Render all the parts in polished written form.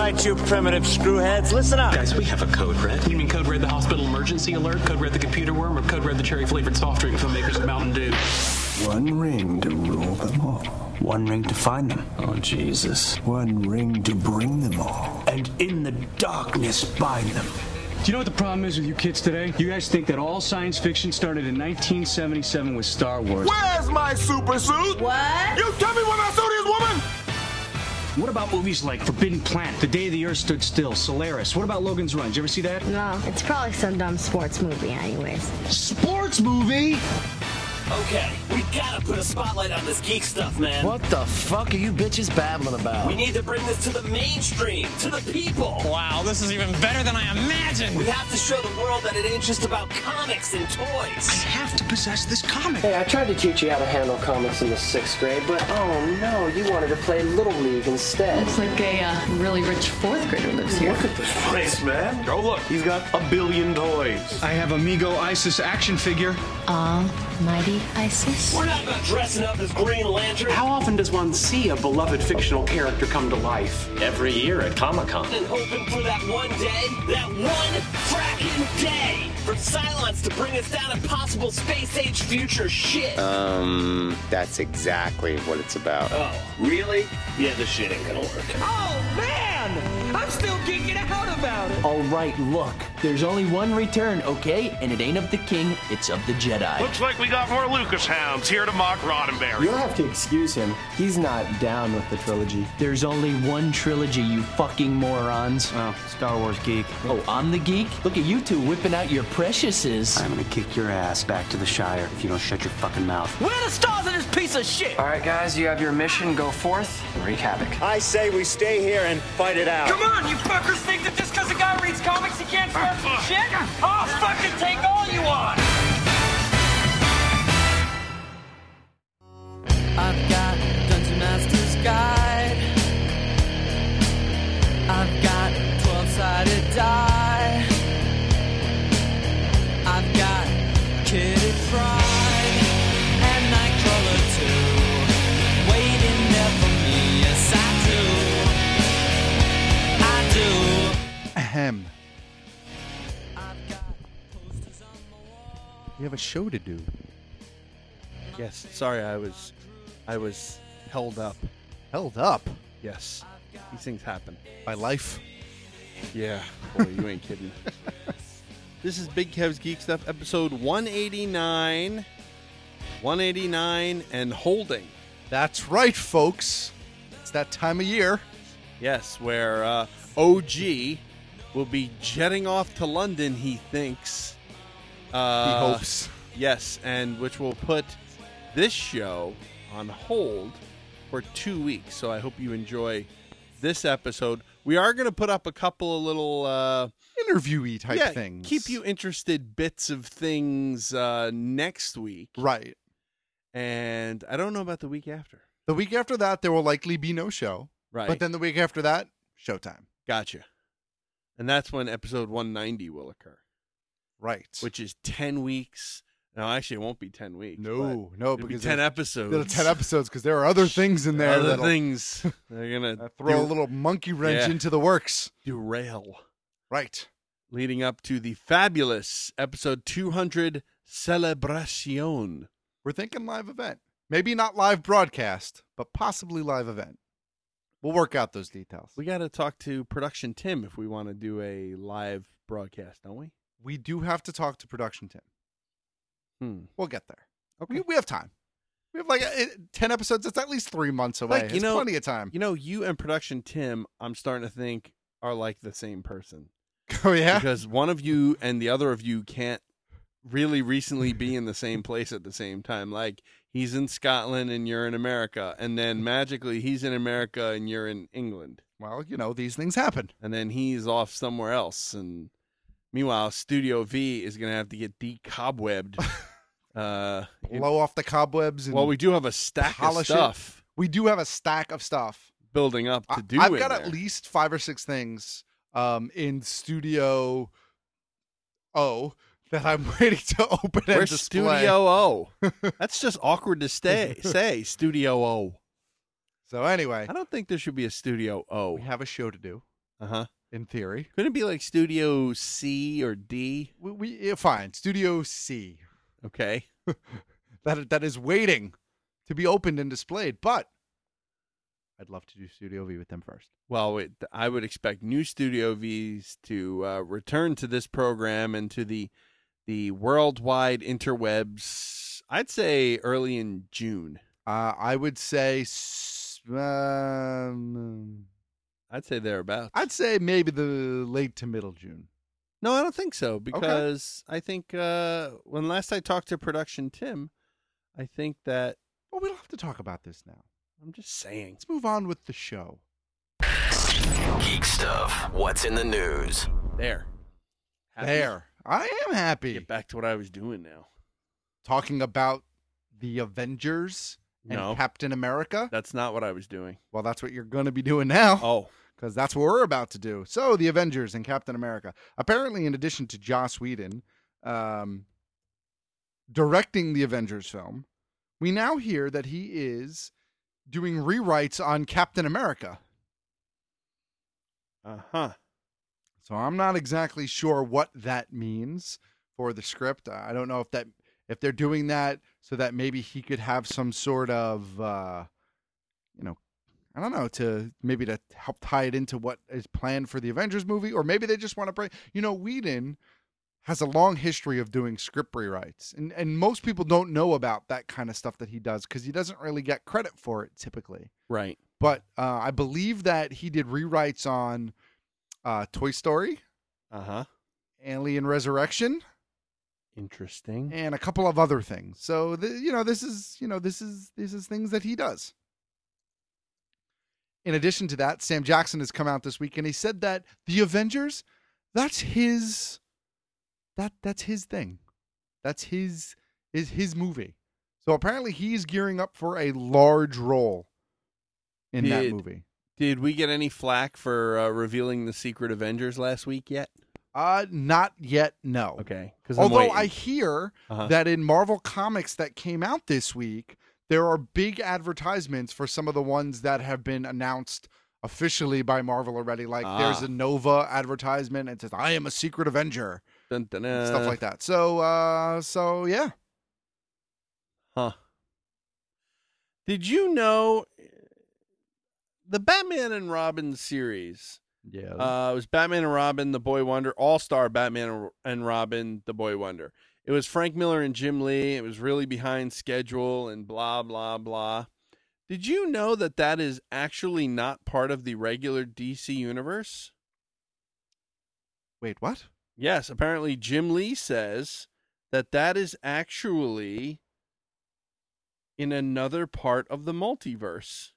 right, you primitive screwheads, listen up. Guys, we have a code red. You mean code red the hospital emergency alert, code red the computer worm, or code red the cherry-flavored soft drink from the makers of Mountain Dew? One ring to rule them all. One ring to find them. Oh, Jesus. One ring to bring them all. And in the darkness bind them. Do you know what the problem is with you kids today? You guys think that all science fiction started in 1977 with Star Wars. Where's my super suit? What? You tell me where my suit is, woman! What about movies like Forbidden Planet, The Day the Earth Stood Still, Solaris? What about Logan's Run? Did you ever see that? No, it's probably some dumb sports movie anyways. Sports movie? Okay, we gotta put a spotlight on this geek stuff, man. What the fuck are you bitches babbling about? We need to bring this to the mainstream, to the people. Wow, this is even better than I imagined. We have to show the world that it ain't just about comics and toys. I have to possess this comic. Hey, I tried to teach you how to handle comics in the 6th grade, but oh no, you wanted to play Little League instead. Looks like a really rich 4th grader lives here. Look at this place, man. Oh, look, he's got a billion toys. I have Amigo Isis action figure. Almighty Isis? We're not about dressing up as Green Lantern. How often does one see a beloved fictional character come to life? Every year at Comic-Con. And hoping for that one day, that one fracking day, for Cylons to bring us down impossible space-age future shit. That's exactly what it's about. Oh, really? Yeah, this shit ain't gonna work. Oh, man! I'm still geeking out about it. All right, look, there's only one return, okay? And it ain't of the king, it's of the Jedi. Looks like we got more Lucas hounds here to mock Roddenberry. You'll have to excuse him. He's not down with the trilogy. There's only one trilogy, you fucking morons. Oh, Star Wars geek. Oh, I'm the geek? Look at you two whipping out your preciouses. I'm gonna kick your ass back to the Shire if you don't shut your fucking mouth. Where are the stars of this piece of shit? All right, guys, you have your mission. Go forth and wreak havoc. I say we stay here and fight it out. Come on, you fuckers think that just because a guy reads comics he can't start some shit? I'll fucking take all you want! I've got Dungeon Master's Guide. I've got 12-sided die. I've got Kitty Pryde and Nightcrawler too, waiting there for me. Yes, I do. Ahem. We have a show to do. Yes, sorry, I was held up. Held up? Yes, these things happen. By life? Yeah, boy, you ain't kidding. This is Big Kev's Geek Stuff, episode 189. 189 and holding. That's right, folks. It's that time of year. Yes, where OG will be jetting off to London, he thinks. He hopes. Yes, and which will put this show on hold for 2 weeks. So I hope you enjoy this episode. We are going to put up a couple of little interviewee type things. Keep you interested bits of things next week. Right. And I don't know about the week after. The week after that, there will likely be no show. Right. But then the week after that, showtime. Gotcha. And that's when episode 190 will occur. Right. Which is 10 weeks. No, actually, it won't be 10 weeks. No, because 10 episodes. It'll 10 episodes because there are other things in there. Other things. They're going to throw a little monkey wrench into the works. Derail. Right. Leading up to the fabulous episode 200 Celebration. We're thinking live event. Maybe not live broadcast, but possibly live event. We'll work out those details. We got to talk to Production Tim if we want to do a live broadcast, don't we? We do have to talk to Production Tim. We'll get there. Okay. We have time. We have like 10 episodes. It's at least 3 months away. It's plenty of time. You know, you and Production Tim, I'm starting to think, are like the same person. Oh, yeah? Because one of you and the other of you can't really recently be in the same place at the same time. Like, he's in Scotland and you're in America. And then magically he's in America and you're in England. Well, you know, these things happen. And then he's off somewhere else. And meanwhile, Studio V is going to have to get decobwebbed. Blow off the cobwebs. And well, we do have a stack of stuff. We do have a stack of stuff building up to do. I've got at least 5 or 6 things in Studio O that I'm waiting to open and Where's display. Studio O? That's just awkward to say Studio O. So anyway, I don't think there should be a Studio O. We have a show to do. In theory. Couldn't it be like Studio C or D? Fine. Studio C. Okay. that is waiting to be opened and displayed, but I'd love to do Studio V with them first. Well, I would expect new Studio Vs to return to this program and to the worldwide interwebs, I'd say early in June. I would say... I'd say thereabouts. I'd say maybe the late to middle June. No, I don't think so, because I think when last I talked to Production Tim, I think that... Well, we don't have to talk about this now. I'm just saying. Let's move on with the show. Geek stuff. What's in the news? There. Happy? There. I am happy. Get back to what I was doing now. Talking about the Avengers and Captain America. That's not what I was doing. Well, that's what you're going to be doing now. Oh. Because that's what we're about to do. So, the Avengers and Captain America. Apparently, in addition to Joss Whedon directing the Avengers film, we now hear that he is doing rewrites on Captain America. Uh-huh. So, I'm not exactly sure what that means for the script. I don't know if they're doing that so that maybe he could have some sort of, I don't know, to help tie it into what is planned for the Avengers movie, or maybe they just want to bring, Whedon has a long history of doing script rewrites, and most people don't know about that kind of stuff that he does because he doesn't really get credit for it typically. Right. But I believe that he did rewrites on Toy Story, Alien Resurrection. Interesting. And a couple of other things. So this is things that he does. In addition to that, Sam Jackson has come out this week and he said that the Avengers, that's his thing. That's his movie. So apparently he's gearing up for a large role in that movie. Did we get any flack for revealing the Secret Avengers last week yet? Not yet, no. Okay. Although I hear that in Marvel Comics that came out this week, there are big advertisements for some of the ones that have been announced officially by Marvel already. Like there's a Nova advertisement and it says, "I am a Secret Avenger." Dun, dun, stuff like that. So yeah. Huh. Did you know the Batman and Robin series? Yeah. It was Batman and Robin, The Boy Wonder, All-Star Batman and Robin, The Boy Wonder. It was Frank Miller and Jim Lee. It was really behind schedule and blah, blah, blah. Did you know that is actually not part of the regular DC universe? Wait, what? Yes, apparently Jim Lee says that is actually in another part of the multiverse.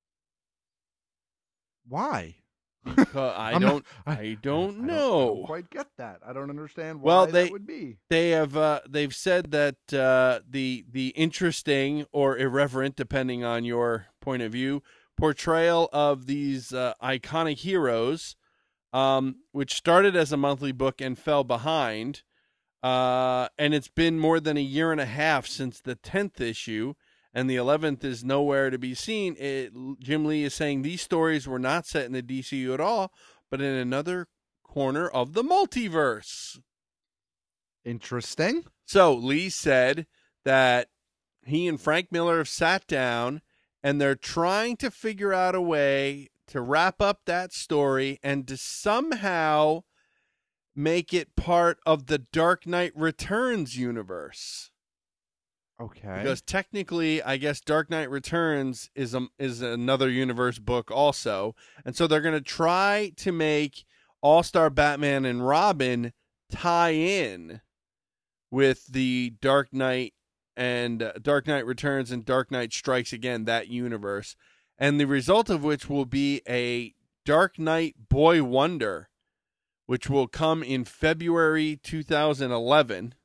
Why? Because I don't know. I don't quite get that. I don't understand why that would be. They've said that the interesting or irreverent, depending on your point of view, portrayal of these iconic heroes, which started as a monthly book and fell behind, and it's been more than a year and a half since the 10th issue. And the 11th is nowhere to be seen. Jim Lee is saying these stories were not set in the DCU at all, but in another corner of the multiverse. Interesting. So Lee said that he and Frank Miller have sat down and they're trying to figure out a way to wrap up that story and to somehow make it part of the Dark Knight Returns universe. Okay. Because technically, I guess Dark Knight Returns is another universe book also. And so they're going to try to make All-Star Batman and Robin tie in with the Dark Knight and Dark Knight Returns and Dark Knight Strikes Again, that universe. And the result of which will be a Dark Knight Boy Wonder, which will come in February 2011.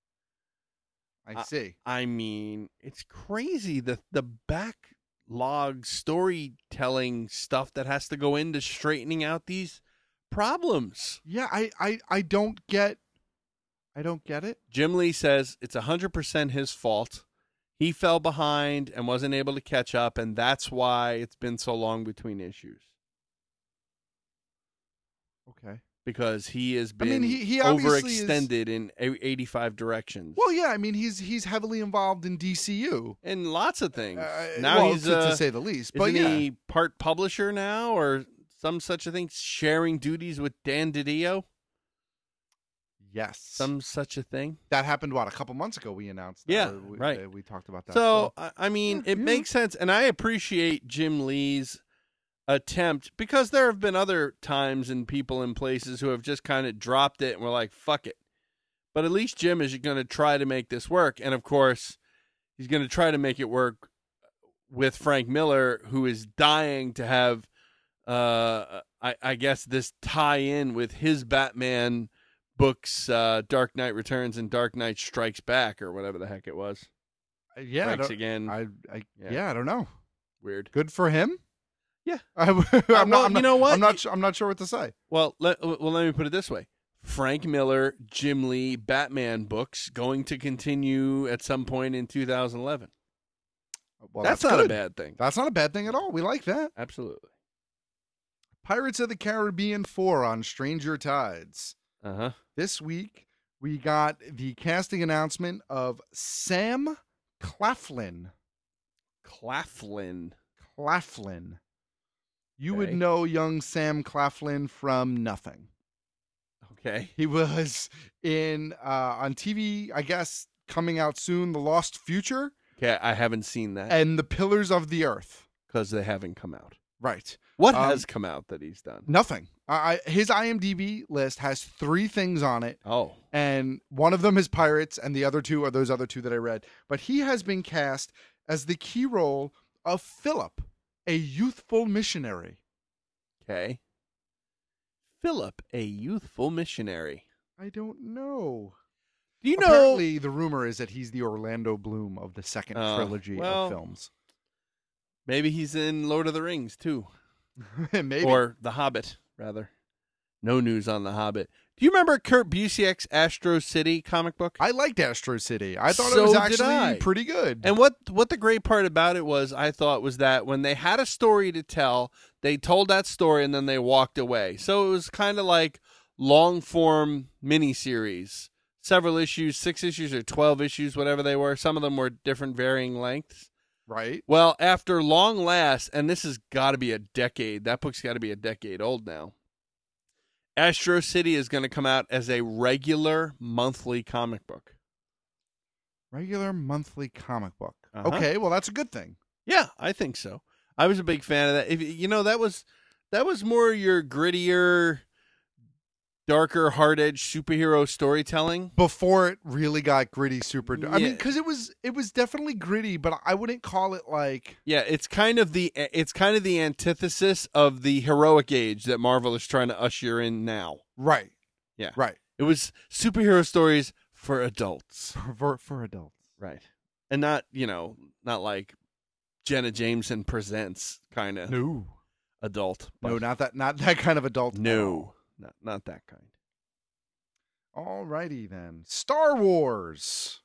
I see. I mean, it's crazy the backlog storytelling stuff that has to go into straightening out these problems. Yeah, I don't get it. Jim Lee says it's 100% his fault. He fell behind and wasn't able to catch up, and that's why it's been so long between issues. Okay. Because he has been he obviously overextended in 85 directions. Well, yeah, I mean, he's heavily involved in DCU. And lots of things. Now Now he's to say the least. But isn't yeah. he part publisher now or some such a thing? Sharing duties with Dan DiDio? Yes. Some such a thing? That happened, a couple months ago we announced that. Yeah, We right. talked about that. So, I mean, it makes sense. And I appreciate Jim Lee's attempt because there have been other times and people in places who have just kind of dropped it and were like, fuck it. But at least Jim is going to try to make this work. And of course, he's going to try to make it work with Frank Miller, who is dying to have, I guess, this tie in with his Batman books, Dark Knight Returns and Dark Knight Strikes Back, or whatever the heck it was. Yeah. Strikes Again. I don't know. Weird. Good for him. Yeah. I'm not sure what to say. Well, let me put it this way. Frank Miller, Jim Lee, Batman books going to continue at some point in 2011. Well, that's not good. a bad thing. That's not a bad thing at all. We like that. Absolutely. Pirates of the Caribbean 4 on Stranger Tides. Uh-huh. This week, we got the casting announcement of Sam Claflin. Claflin. You would know young Sam Claflin from nothing. Okay. He was in on TV, I guess, coming out soon, The Lost Future. Okay, I haven't seen that. And The Pillars of the Earth. Because they haven't come out. Right. What has come out that he's done? Nothing. His IMDb list has 3 things on it. Oh. And one of them is Pirates, and the other 2 are those other 2 that I read. But he has been cast as the key role of Philip, a youthful missionary. Okay. Philip, a youthful missionary. I don't know. Do you know? Apparently, the rumor is that he's the Orlando Bloom of the second trilogy of films. Maybe he's in Lord of the Rings, too. Maybe. Or The Hobbit, rather. No news on The Hobbit. Do you remember Kurt Busiek's Astro City comic book? I liked Astro City. I thought it was actually pretty good. And what the great part about it was, I thought, was that when they had a story to tell, they told that story and then they walked away. So it was kind of like long-form miniseries. Several issues, 6 issues or 12 issues, whatever they were. Some of them were different varying lengths. Right. Well, after long last, and this has got to be a decade, that book's got to be a decade old now, Astro City is going to come out as a regular monthly comic book. Regular monthly comic book. Uh-huh. Okay, well, that's a good thing. Yeah, I think so. I was a big fan of that. That was more your grittier, darker, hard-edged superhero storytelling before it really got gritty, super. Yeah. I mean, because it was definitely gritty, but I wouldn't call it like. Yeah, it's kind of the antithesis of the heroic age that Marvel is trying to usher in now. Right. Yeah. Right. It was superhero stories for adults. For adults. Right. And not like Jenna Jameson Presents kind of adult. No, not that kind of adult. No. Not that kind. Alrighty then. Star Wars.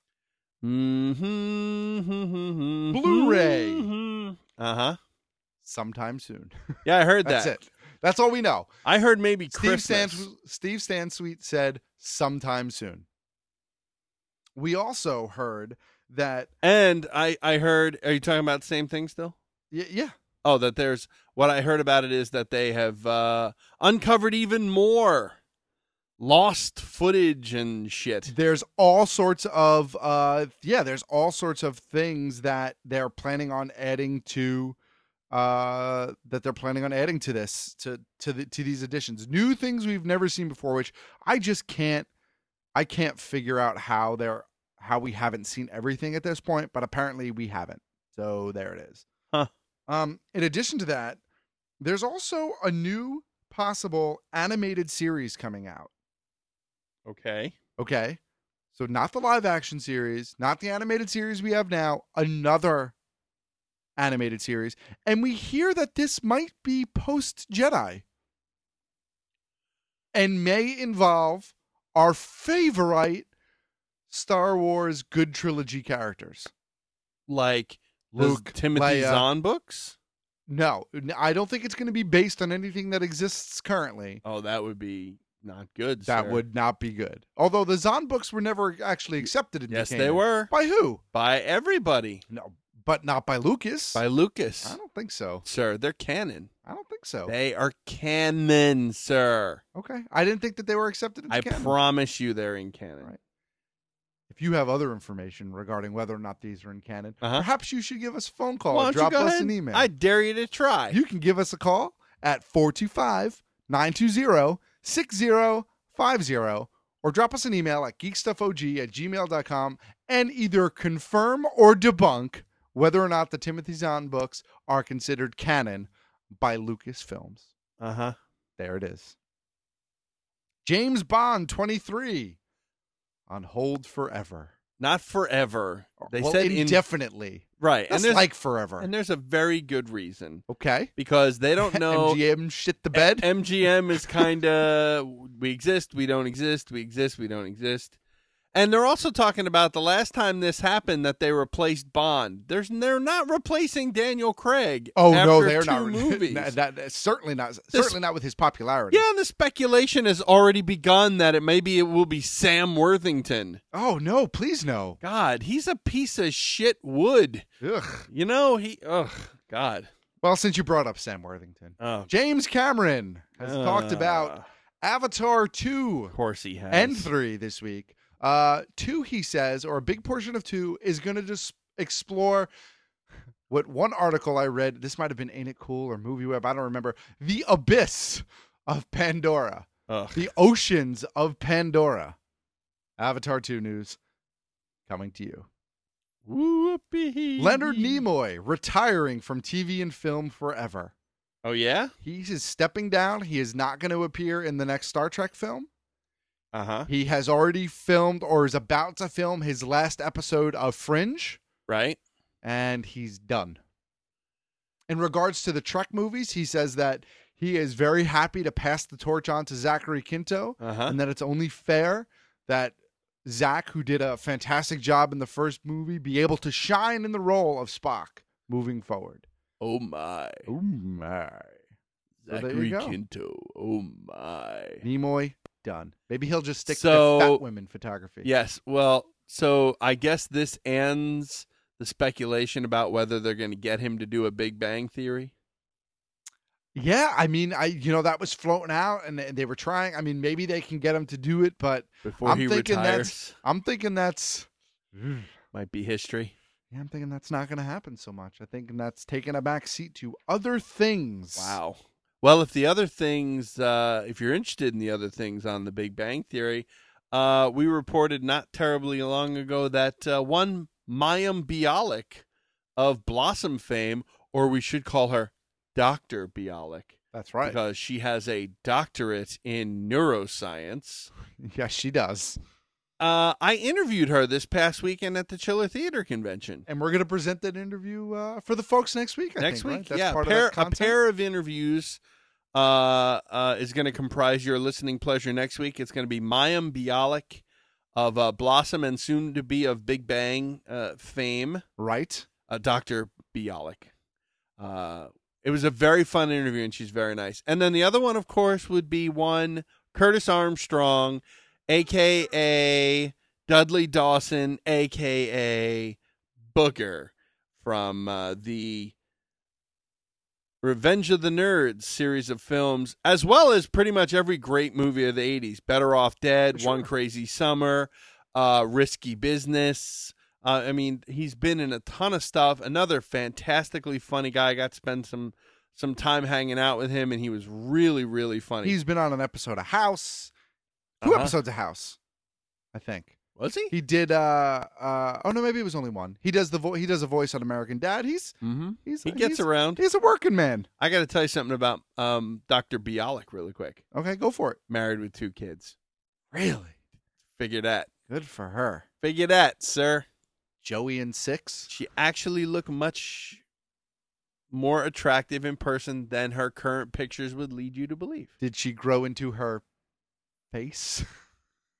Mm-hmm. Blu-ray. Uh-huh. Sometime soon. Yeah, I heard that. That's it. That's all we know. I heard maybe Christmas. Steve Sansweet said sometime soon. We also heard that... And I heard... Are you talking about the same thing still? Yeah. Oh, that there's... What I heard about it is that they have uncovered even more lost footage and shit. There's all sorts of things that they're planning on adding to this to these editions. New things we've never seen before, which I can't figure out how we haven't seen everything at this point, but apparently we haven't. So there it is. Huh. In addition to that, there's also a new possible animated series coming out. Okay. So not the live action series, not the animated series we have now, another animated series. And we hear that this might be post-Jedi and may involve our favorite Star Wars good trilogy characters. Like Luke, Timothy Leia. Zahn books? No, I don't think it's going to be based on anything that exists currently. Oh, that would be not good. That sir. would not be good. Although the Zahn books were never actually accepted into Yes, canon. they were. By who? By everybody. No, but not by Lucas. By Lucas. I don't think so. Sir, they're canon. I don't think so. They are canon, sir. Okay. I didn't think that they were accepted into I canon. promise you they're in canon. Right. If you have other information regarding whether or not these are in canon, perhaps you should give us a phone call Why or don't you drop go us ahead? an email. I dare you to try. You can give us a call at 425-920-6050 or drop us an email at geekstuffog@gmail.com and either confirm or debunk whether or not the Timothy Zahn books are considered canon by Lucasfilms. Uh-huh. There it is. James Bond 23 on hold forever. Not forever. They Well, said indefinitely. Right. That's and there's like forever. And there's a very good reason. Okay. Because they don't know. MGM shit the bed? MGM is kind of, we exist, we don't exist, we exist, we don't exist. And they're also talking about the last time this happened that they replaced Bond. They're not replacing Daniel Craig. Oh after no, they're two not. movies. Certainly not. Certainly not with his popularity. Yeah, and the speculation has already begun that it will be Sam Worthington. Oh no, please no. God, he's a piece of shit wood. Ugh. You know, God. Well, since you brought up Sam Worthington, James Cameron has talked about Avatar 2. Of course he has. And 3 this week. 2, he says, or a big portion of 2, is going to just explore what one article I read, this might have been Ain't It Cool or Movie Web, I don't remember, the abyss of Pandora. The oceans of Pandora. Avatar 2 news coming to you. Whoopee. Leonard Nimoy retiring from TV and film forever. Oh, yeah? He is stepping down. He is not going to appear in the next Star Trek film. Uh-huh. He has already filmed or is about to film his last episode of Fringe. Right. And he's done. In regards to the Trek movies, he says that he is very happy to pass the torch on to Zachary Quinto, and that it's only fair that Zach, who did a fantastic job in the first movie, be able to shine in the role of Spock moving forward. Oh, my. Oh, my. So there Zachary you go. Quinto. Oh, my. Nimoy, done. Maybe he'll just stick to fat women photography. Yes. Well, so I guess this ends the speculation about whether they're going to get him to do a Big Bang Theory. Yeah, I mean, that was floating out, and they were trying. I mean, maybe they can get him to do it, but Before he retires. I'm thinking that's might be history. Yeah, I'm thinking that's not going to happen so much. I think that's taking a back seat to other things. Wow. Well, if the other things, if you're interested in the other things on the Big Bang Theory, we reported not terribly long ago that one Mayim Bialik of Blossom fame, or we should call her Dr. Bialik. That's right. Because she has a doctorate in neuroscience. Yes, she does. I interviewed her this past weekend at the Chiller Theater Convention. And we're going to present that interview for the folks next week, I next think, week, right? That's yeah. part of that A content? pair of interviews is going to comprise your listening pleasure next week. It's going to be Mayim Bialik of Blossom and soon to be of Big Bang fame. Right. Dr. Bialik. It was a very fun interview, and she's very nice. And then the other one, of course, would be one Curtis Armstrong, a.k.a. Dudley Dawson, a.k.a. Booger, from the Revenge of the Nerds series of films, as well as pretty much every great movie of the 80s. Better Off Dead, Sure. One Crazy Summer, Risky Business. I mean, he's been in a ton of stuff. Another fantastically funny guy. I got to spend some time hanging out with him, and he was really, really funny. He's been on an episode of House. 2 episodes of House, I think. Was he? He did. Oh no, maybe it was only one. He does he does a voice on American Dad. He gets around. He's a working man. I got to tell you something about Dr. Bialik really quick. Okay, go for it. Married with 2 kids. Really? Figure that. Good for her. Figure that, sir. Joey and 6. She actually looked much more attractive in person than her current pictures would lead you to believe. Did she grow into her face?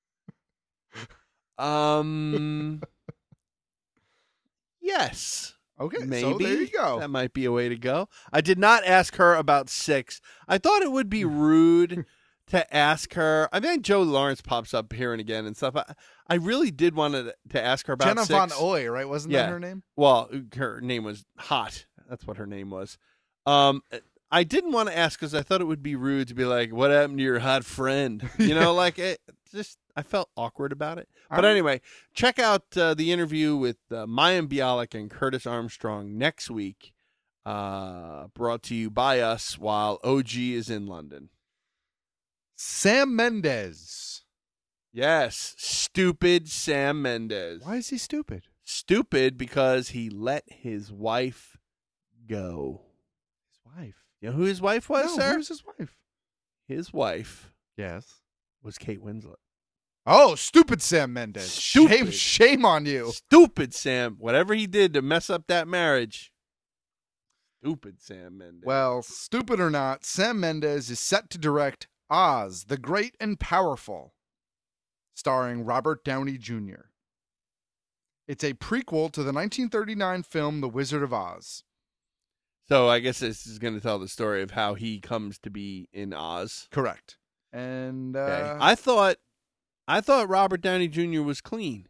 Yes. Okay, Maybe. so there you go. That might be a way to go. I did not ask her about 6. I thought it would be rude to ask her. I mean, Joe Lawrence pops up here and again and stuff. I really did want to ask her about Jenna 6. Von Oy, right? Wasn't that her name? Well, her name was Hot. That's what her name was. I didn't want to ask because I thought it would be rude to be like, "What happened to your hot friend?" You know, like it just. I felt awkward about it. But anyway, check out the interview with Mayim Bialik and Curtis Armstrong next week, brought to you by us while OG is in London. Sam Mendes. Yes, stupid Sam Mendes. Why is he stupid? Stupid because he let his wife go. His wife? You know who his wife was, No, sir? who's his wife? His wife Yes. was Kate Winslet. Oh, stupid Sam Mendes. Stupid. Shame on you. Stupid Sam. Whatever he did to mess up that marriage. Stupid Sam Mendes. Well, stupid or not, Sam Mendes is set to direct Oz, the Great and Powerful, starring Robert Downey Jr. It's a prequel to the 1939 film The Wizard of Oz. So I guess this is going to tell the story of how he comes to be in Oz. Correct. And Okay. I thought Robert Downey Jr. was clean.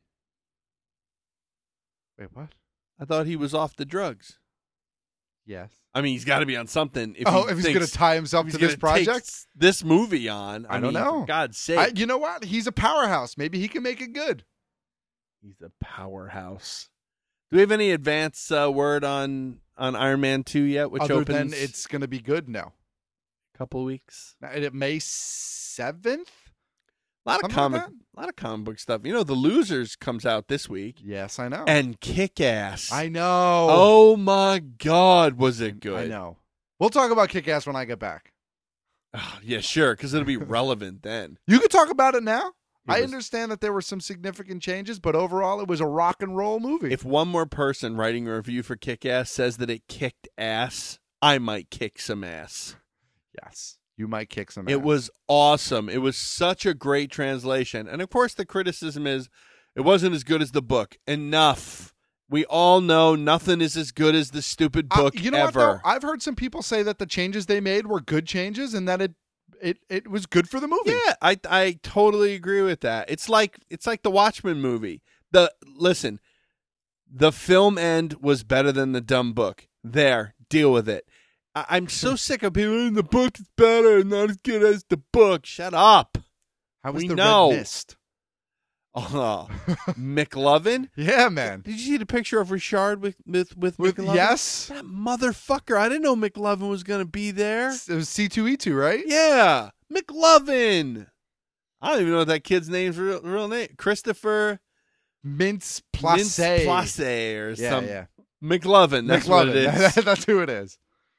Wait, what? I thought he was off the drugs. Yes. I mean, he's got to be on something. If he's going to tie himself to this project? This movie on. I don't know. For God's sake. You know what? He's a powerhouse. Maybe he can make it good. He's a powerhouse. Do we have any advance word on Iron Man 2 yet, which Other opens than it's going to be good? No. a couple of weeks? May 7th? A lot of comic book stuff. You know, The Losers comes out this week. Yes, I know. And Kick-Ass. I know. Oh my God, was it good? I know. We'll talk about Kick-Ass when I get back. Oh, yeah, sure, because it'll be relevant then. You could talk about it now. I understand that there were some significant changes, but overall it was a rock and roll movie. If one more person writing a review for Kick-Ass says that it kicked ass, I might kick some ass. Yes. You might kick some ass. It was awesome. It was such a great translation. And of course, the criticism is it wasn't as good as the book. Enough. We all know nothing is as good as the stupid book you know ever. what, though? I've heard some people say that the changes they made were good changes and that it was good for the movie. Yeah, I totally agree with that. It's like the Watchmen movie. Listen, the film end was better than the dumb book. There, deal with it. I'm so sick of people. The book is better, not as good as the book. Shut up. How was we the know. Red Mist? Oh, McLovin? Yeah, man. Did you see the picture of Richard with McLovin? Yes. That motherfucker. I didn't know McLovin was going to be there. It was C2E2, right? Yeah. McLovin. I don't even know what that kid's name's real name. Christopher Mintz-Plasse or something. Yeah. McLovin. That's what it is. That's who it is.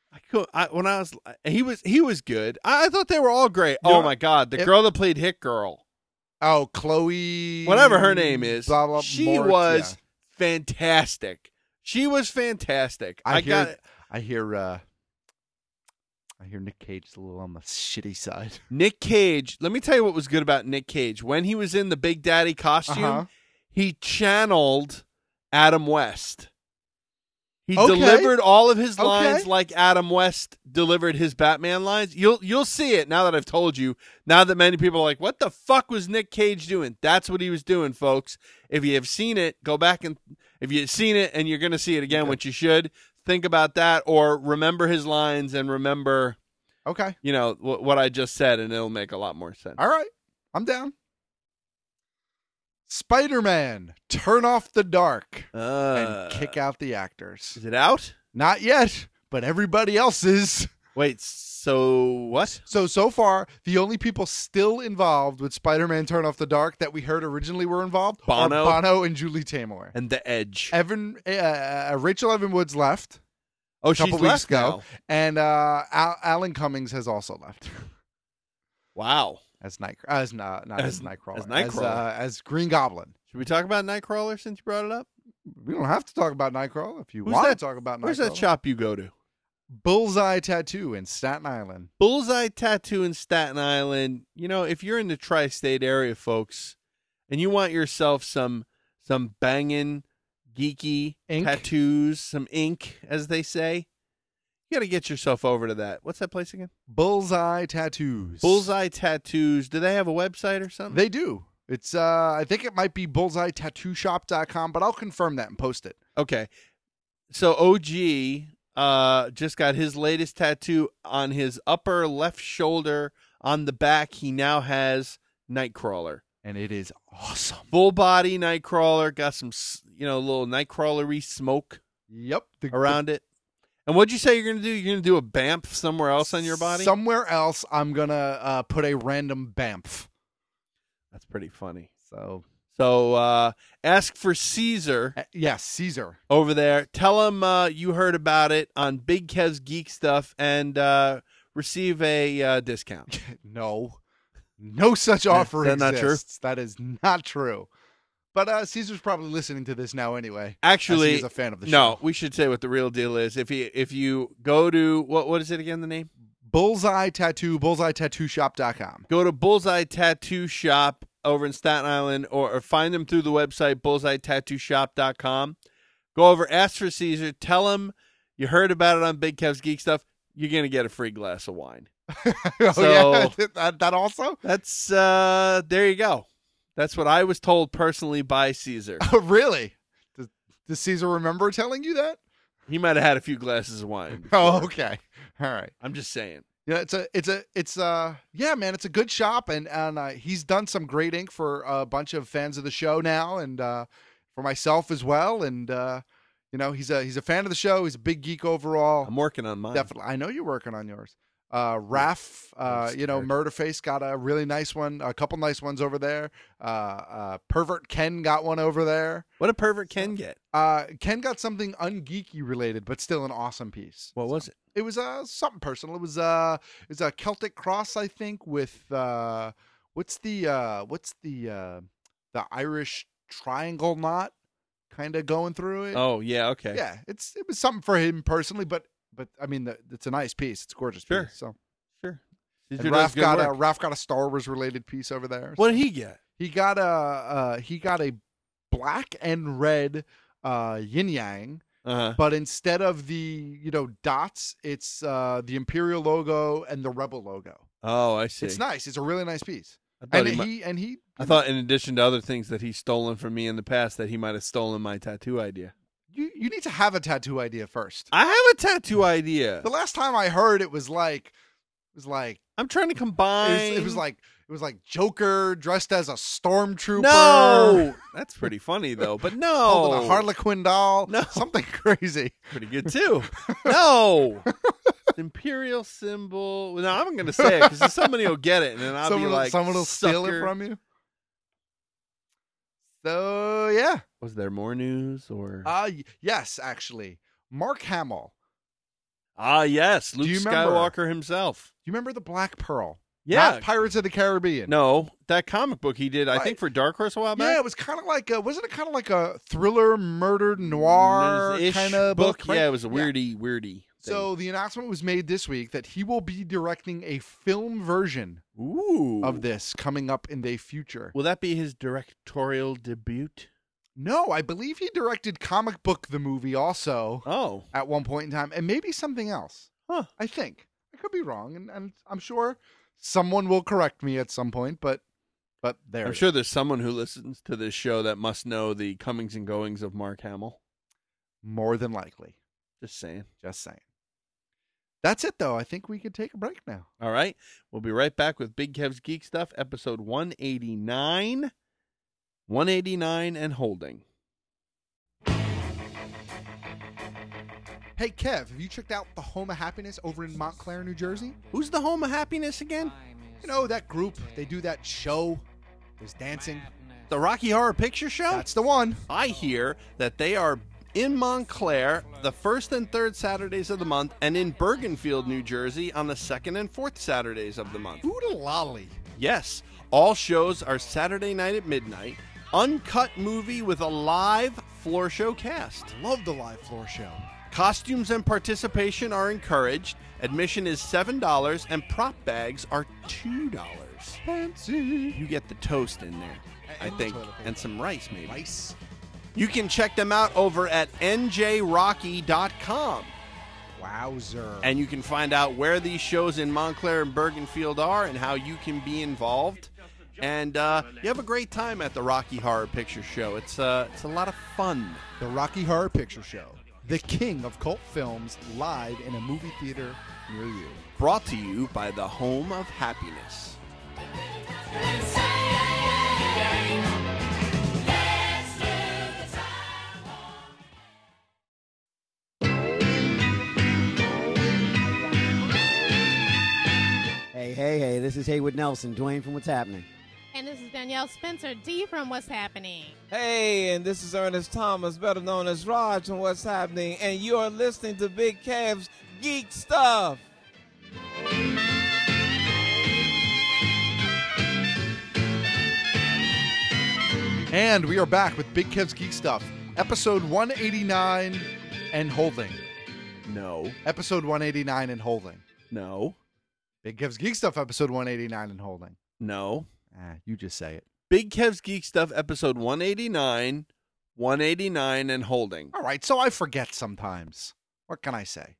He was good. I thought they were all great. You know, oh my God, the girl that played Hit Girl. Oh, Chloe. Whatever her name is. Blah, blah, she Moritz, was fantastic. She was fantastic. I hear Nick Cage is a little on the shitty side. Nick Cage. Let me tell you what was good about Nick Cage. When he was in the Big Daddy costume, he channeled Adam West. He delivered all of his lines like Adam West delivered his Batman lines. You'll see it now that I've told you. Now that many people are like, what the fuck was Nick Cage doing? That's what he was doing, folks. If you have seen it, go back and if you've seen it and you're going to see it again, which you should, think about that or remember his lines and remember what I just said, and it'll make a lot more sense. All right. I'm down. Spider-Man, Turn Off the Dark and kick out the actors. Is it out? Not yet, but everybody else is. Wait, so what? So far, the only people still involved with Spider-Man Turn Off the Dark that we heard originally were involved are Bono and Julie Taymor. And The Edge. Rachel Evan Woods left a couple she's weeks left ago. now. And Alan Cummings has also left. Wow. As Nightcrawler. As Green Goblin. Should we talk about Nightcrawler since you brought it up? We don't have to talk about Nightcrawler if you want to talk about Nightcrawler. Where's that shop you go to? Bullseye Tattoo in Staten Island. Bullseye Tattoo in Staten Island. You know, if you're in the tri-state area, folks, and you want yourself some banging, geeky Ink. tattoos, some ink, as they say, you got to get yourself over to that. What's that place again? Bullseye Tattoos. Bullseye Tattoos. Do they have a website or something? They do. It's I think it might be bullseyetattooshop.com, but I'll confirm that and post it. Okay. So OG just got his latest tattoo on his upper left shoulder. On the back, he now has Nightcrawler. And it is awesome. Full body Nightcrawler. Got some, little Nightcrawler-y smoke around it. And what'd you say you're going to do? You're going to do a BAMF somewhere else on your body? Somewhere else, I'm going to put a random BAMF. That's pretty funny. So ask for Caesar. Yes, Caesar. Over there. Tell him you heard about it on Big Kev's Geek Stuff and receive a discount. No such offer Is that exists. not true? That is not true. But Caesar's probably listening to this now anyway. Actually, as he is a fan of the show. No, we should say what the real deal is. If you go to what is it again? The name? Bullseye Tattoo, bullseyetattooshop.com. Go to Bullseye Tattoo Shop over in Staten Island, or find them through the website bullseyetattooshop.com. Go over, ask for Caesar, tell him you heard about it on Big Kev's Geek Stuff. You're gonna get a free glass of wine. That also? That's there you go. That's what I was told personally by Caesar. Oh, really? Does Caesar remember telling you that? He might have had a few glasses of wine before. Oh, okay. All right. I'm just saying. Yeah, it's yeah, man, it's a good shop, and he's done some great ink for a bunch of fans of the show now, and for myself as well, and he's a fan of the show. He's a big geek overall. I'm working on mine. Definitely, I know you're working on yours. Raph, Murderface got a really nice one. A couple nice ones over there. Pervert Ken got one over there. What did Pervert Ken get? Ken got something ungeeky related, but still an awesome piece. What was it? It was something personal. It was a Celtic cross, I think, with what's the Irish triangle knot kind of going through it. Oh yeah, okay. Yeah, it was something for him personally, but I mean, it's a nice piece. It's a gorgeous piece. So sure. And Raph got a Star Wars related piece over there. What did he get? He got a black and red yin yang. But instead of the dots, it's the Imperial logo and the Rebel logo. Oh, I see. It's nice. It's a really nice piece. I thought in addition to other things that he's stolen from me in the past, that he might have stolen my tattoo idea. You need to have a tattoo idea first. I have a tattoo idea. The last time I heard it was like I'm trying to combine. It was like Joker dressed as a stormtrooper. No, that's pretty funny though. But no, holding a Harlequin doll. No, something crazy. Pretty good too. No, Imperial symbol. No, I'm going to say it because somebody will get it, and then I'll be like, someone will steal it from you. So yeah, was there more news or? Yes, actually, Mark Hamill. Yes, Luke Skywalker himself. Do you remember the Black Pearl? Yeah, not Pirates of the Caribbean. No, that comic book he did, I think, for Dark Horse a while back. Yeah, it was kind of like wasn't it kind of like a thriller, murder noir kind of book? Right? Yeah, it was a weirdy thing. So the announcement was made this week that he will be directing a film version of this coming up in the future. Will that be his directorial debut? No, I believe he directed Comic Book the movie also. Oh, at one point in time, and maybe something else. Huh? I think I could be wrong, and I'm sure someone will correct me at some point. But there, I'm sure there's someone who listens to this show that must know the comings and goings of Mark Hamill. More than likely. Just saying. That's it, though. I think we could take a break now. All right. We'll be right back with Big Kev's Geek Stuff, episode 189. 189 and holding. Hey, Kev, have you checked out the Home of Happiness over in Montclair, New Jersey? Who's the Home of Happiness again? You know, that group. They do that show. There's dancing. The Rocky Horror Picture Show? That's the one. I hear that they are in Montclair the first and third Saturdays of the month, and in Bergenfield, New Jersey on the second and fourth Saturdays of the month. Oodalolly. Yes. All shows are Saturday night at midnight. Uncut movie with a live floor show cast. Love the live floor show. Costumes and participation are encouraged. Admission is $7 and prop bags are $2. Fancy. You get the toast in there, I think, and some rice maybe. Rice. You can check them out over at njrocky.com. Wowzer. And you can find out where these shows in Montclair and Bergenfield are and how you can be involved. And you have a great time at the Rocky Horror Picture Show. It's a lot of fun. The Rocky Horror Picture Show, the king of cult films, live in a movie theater near you. Brought to you by the Home of Happiness. Hey, this is Haywood Nelson, Dwayne from What's Happening. And this is Danielle Spencer, D from What's Happening. Hey, and this is Ernest Thomas, better known as Raj from What's Happening, and you are listening to Big Kev's Geek Stuff. And we are back with Big Kev's Geek Stuff, episode 189 and holding. No. Episode 189 and holding. No. Big Kev's Geek Stuff, episode 189 and holding. No. You just say it. Big Kev's Geek Stuff, episode 189, 189 and holding. All right, so I forget sometimes. What can I say?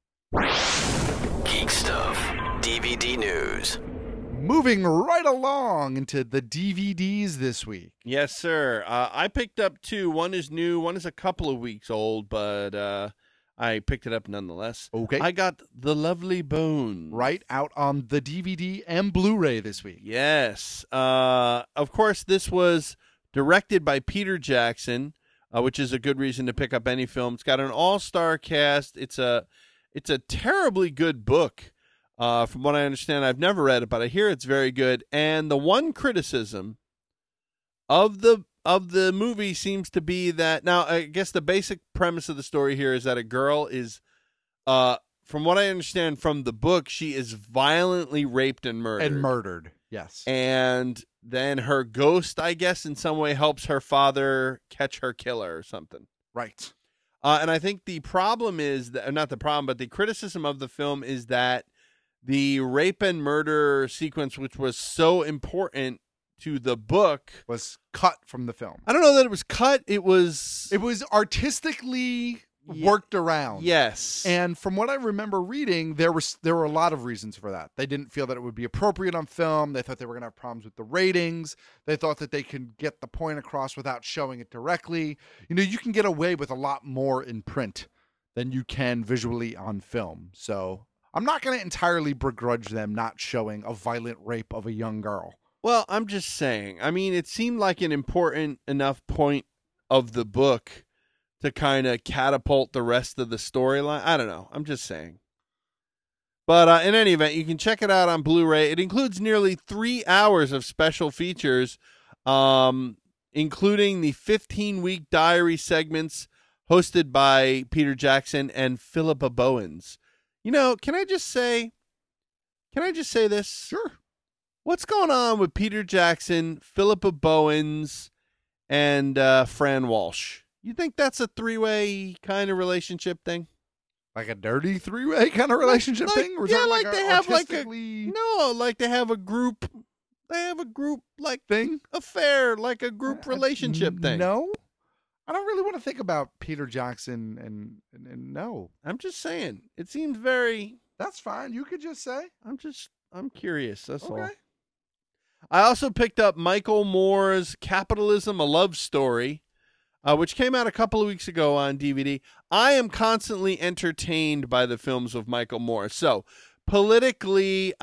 Geek Stuff, DVD news. Moving right along into the DVDs this week. Yes, sir. I picked up two. One is new. One is a couple of weeks old, but I picked it up nonetheless. Okay. I got The Lovely Bones. Right out on the DVD and Blu-ray this week. Yes. Of course, this was directed by Peter Jackson, which is a good reason to pick up any film. It's got an all-star cast. It's a terribly good book. From what I understand, I've never read it, but I hear it's very good. And the one criticism of the movie seems to be that, now I guess the basic premise of the story here is that a girl is, from what I understand from the book, she is violently raped and murdered. Yes. And then her ghost, I guess, in some way helps her father catch her killer or something. Right. And I think the problem is, not the problem, but the criticism of the film is that the rape and murder sequence, which was so important to the book, was cut from the film. I don't know that it was cut. It was artistically worked around. Yes. And from what I remember reading, there were a lot of reasons for that. They didn't feel that it would be appropriate on film. They thought they were going to have problems with the ratings. They thought that they could get the point across without showing it directly. You know, you can get away with a lot more in print than you can visually on film. So I'm not going to entirely begrudge them not showing a violent rape of a young girl. Well, I'm just saying. I mean, it seemed like an important enough point of the book to kind of catapult the rest of the storyline. I don't know. I'm just saying. But in any event, you can check it out on Blu-ray. It includes nearly 3 hours of special features, including the 15-week diary segments hosted by Peter Jackson and Philippa Bowens. You know, can I just say this? Sure. What's going on with Peter Jackson, Philippa Bowens, and Fran Walsh? You think that's a three-way kind of relationship thing? Like a dirty three-way kind of relationship thing? Or Yeah, like they they have like they have a group. They have a group like thing affair, like a group relationship thing. No, I don't really want to think about Peter Jackson and no. I'm just saying. It seems very. That's fine. You could just say. I'm curious. That's all. I also picked up Michael Moore's Capitalism, A Love Story, which came out a couple of weeks ago on DVD. I am constantly entertained by the films of Michael Moore. So politically,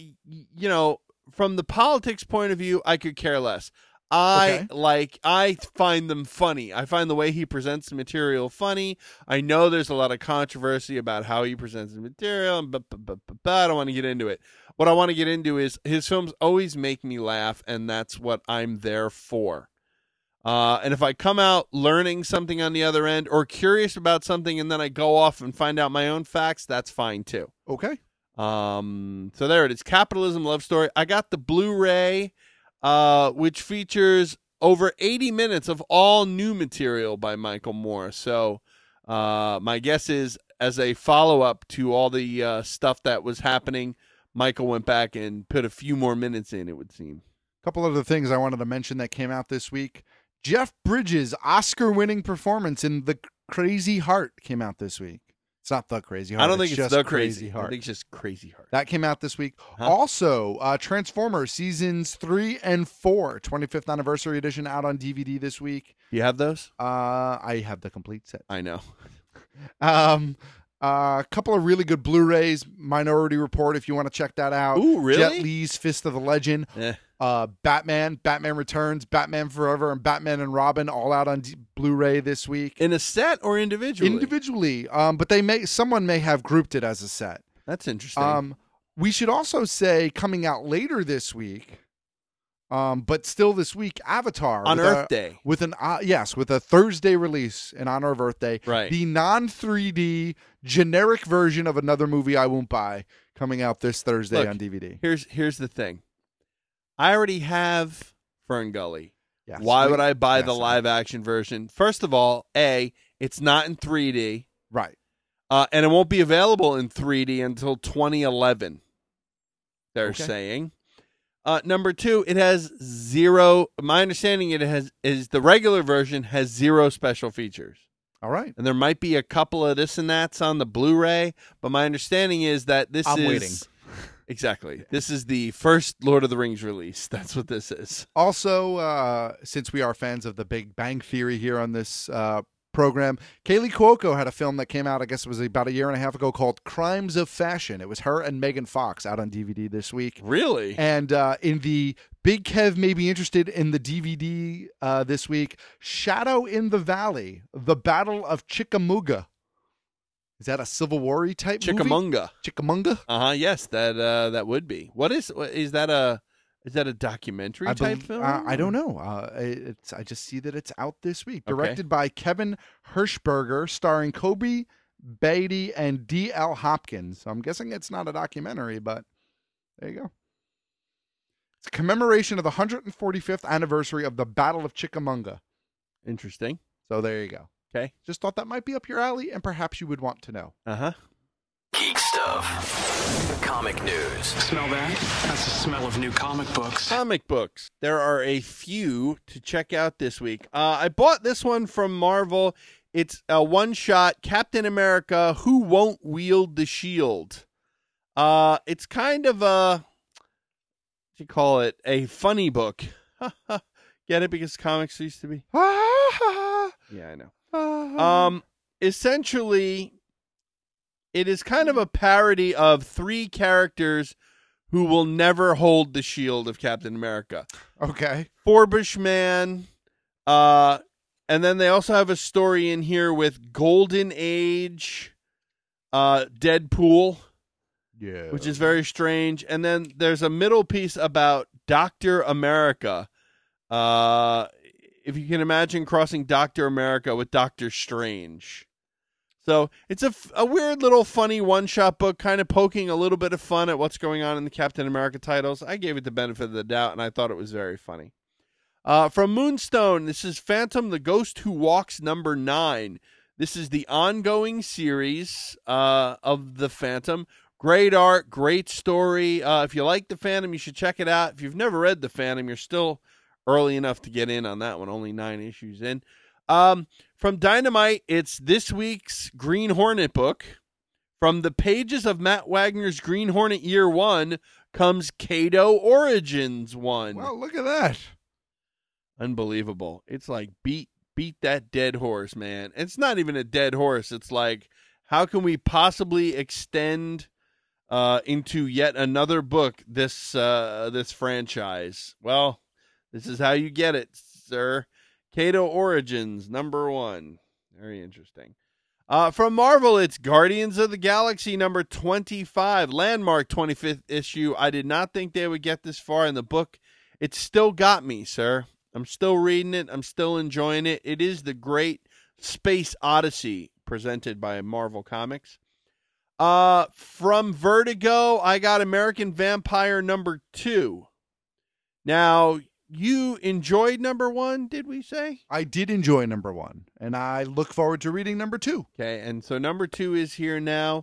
from the politics point of view, I could care less. I find them funny. I find the way he presents the material funny. I know there's a lot of controversy about how he presents the material, but I don't want to get into it. What I want to get into is his films always make me laugh, and that's what I'm there for. And if I come out learning something on the other end or curious about something and then I go off and find out my own facts, that's fine too. Okay. So there it is. Capitalism, Love Story. I got the Blu-ray, which features over 80 minutes of all new material by Michael Moore. So my guess is, as a follow-up to all the stuff that was happening, Michael went back and put a few more minutes in, it would seem. A couple other things I wanted to mention that came out this week. Jeff Bridges' Oscar-winning performance in The Crazy Heart came out this week. It's not The Crazy Heart. I don't think it's just The Crazy Heart. I think it's just Crazy Heart. That came out this week. Huh? Also, Transformers Seasons 3 and 4, 25th Anniversary Edition out on DVD this week. You have those? I have the complete set. I know. A couple of really good Blu-rays. Minority Report, if you want to check that out. Ooh, really? Jet Li's Fist of the Legend. Batman Returns, Batman Forever, and Batman and Robin all out on Blu-ray this week. In a set or individually? Individually. But someone may have grouped it as a set. That's interesting. We should also say coming out later this week, but still this week, Avatar on Earth Day with a Thursday release in honor of Earth Day. Right. The non-3D generic version of Another Movie I Won't Buy coming out this Thursday on DVD. Here's the thing. I already have Fern Gully. Yes. Why would I buy the live action version? First of all, it's not in 3D. Right. And it won't be available in 3D until 2011. They're Okay. saying. Number two, it has zero. My understanding is the regular version has zero special features. All right. And there might be a couple of this and that's on the Blu-ray, but my understanding is that I'm waiting. Exactly. This is the first Lord of the Rings release. That's what this is. Also, since we are fans of the Big Bang Theory here on this program, Kaylee Cuoco had a film that came out, I guess it was about a year and a half ago, called Crimes of Fashion. It was her and Megan Fox out on DVD this week. Really? And in the Big Kev may be interested in the DVD this week, Shadow in the Valley, The Battle of Chickamauga. Is that a Civil War-y type movie? Chickamauga? Yes, that would be. Is that a documentary type film? I don't know. I just see that it's out this week. Okay. Directed by Kevin Hirschberger, starring Kobe Beatty and D.L. Hopkins. So I'm guessing it's not a documentary, but there you go. It's a commemoration of the 145th anniversary of the Battle of Chickamauga. Interesting. So there you go. Okay. Just thought that might be up your alley, and perhaps you would want to know. Uh-huh. Geek stuff. Comic news. Smell that? That's the smell of new comic books. Comic books. There are a few to check out this week. I bought this one from Marvel. It's a one-shot Captain America Who Won't Wield the Shield. It's kind of a, what do you call it, a funny book. Get it? Because comics used to be. Yeah, I know. Essentially, it is kind of a parody of three characters who will never hold the shield of Captain America. Okay. Forbush Man, and then they also have a story in here with Golden Age, Deadpool, which is very strange. And then there's a middle piece about Dr. America. If you can imagine crossing Dr. America with Doctor Strange. So it's a weird little funny one-shot book, kind of poking a little bit of fun at what's going on in the Captain America titles. I gave it the benefit of the doubt, and I thought it was very funny. From Moonstone, this is Phantom the Ghost Who Walks number 9. This is the ongoing series of the Phantom. Great art, great story. If you like the Phantom, you should check it out. If you've never read the Phantom, you're still early enough to get in on that one. Only 9 issues in. From Dynamite, it's this week's Green Hornet book. From the pages of Matt Wagner's Green Hornet Year 1 comes Kato Origins 1. Well, look at that. Unbelievable. It's like beat that dead horse, man. It's not even a dead horse. It's like, how can we possibly extend into yet another book this franchise? Well, this is how you get it, sir. Kato Origins, number 1. Very interesting. From Marvel, it's Guardians of the Galaxy, number 25. Landmark 25th issue. I did not think they would get this far in the book. It still got me, sir. I'm still reading it. I'm still enjoying it. It is the great Space Odyssey presented by Marvel Comics. From Vertigo, I got American Vampire number 2. Now, you enjoyed number 1, did we say? I did enjoy number 1, and I look forward to reading number 2. Okay, and so number 2 is here now.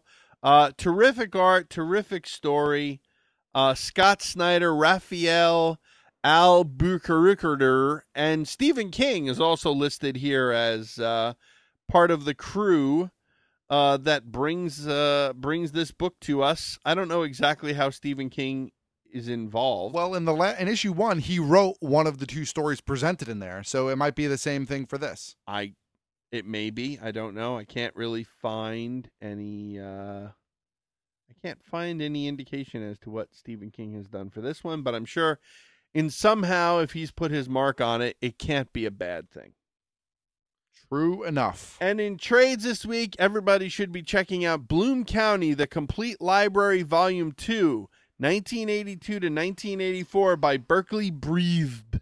Terrific art, terrific story. Scott Snyder, Raphael Albuquerque, and Stephen King is also listed here as part of the crew that brings this book to us. I don't know exactly how Stephen King is involved. Well, in issue 1, he wrote one of the 2 stories presented in there, so it might be the same thing for this. It may be. I don't know. I can't really find any. I can't find any indication as to what Stephen King has done for this one, but I'm sure, somehow, if he's put his mark on it, it can't be a bad thing. True enough. And in trades this week, everybody should be checking out Bloom County: The Complete Library, Volume 2, 1982 to 1984 by Berkeley Breathed.